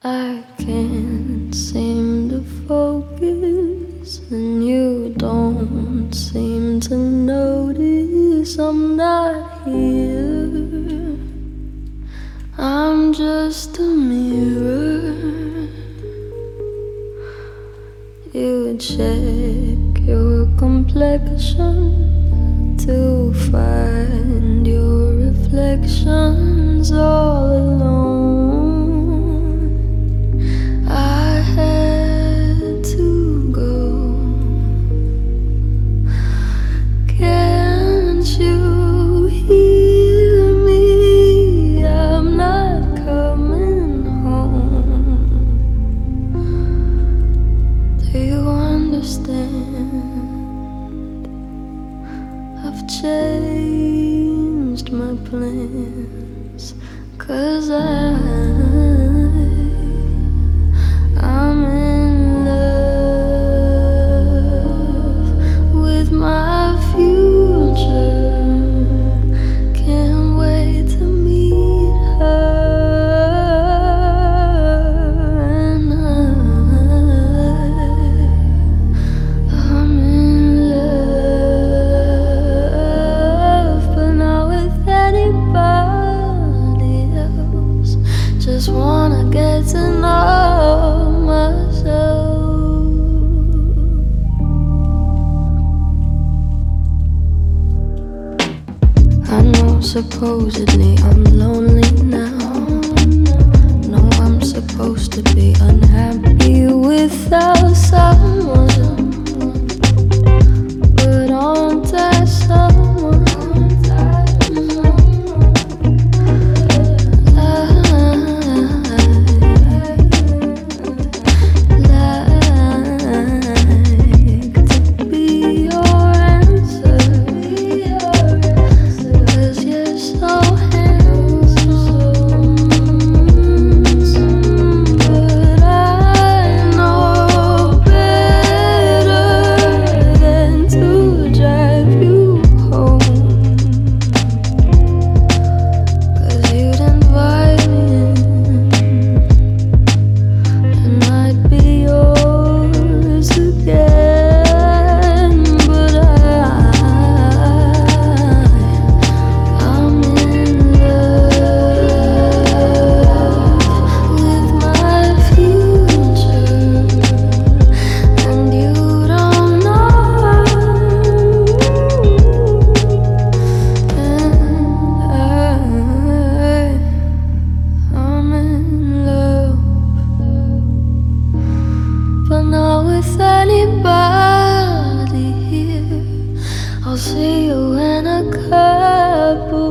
I can't seem to focus, and you don't seem to notice I'm not here. I'm just a mirror. You check your complexion to find your reflections all alone. I had to go. Can't you hear me? I'm not coming home. Do you understand? I've changed my plans, 'cause I'm in love with my future. Can't wait to meet her, and I'm in love, but not with anybody else. Just wanna get to know myself. I know supposedly I'm lonely now. No, I'm supposed to be unhappy without someone, but aren't I someone? Anybody here? I'll see you in a couple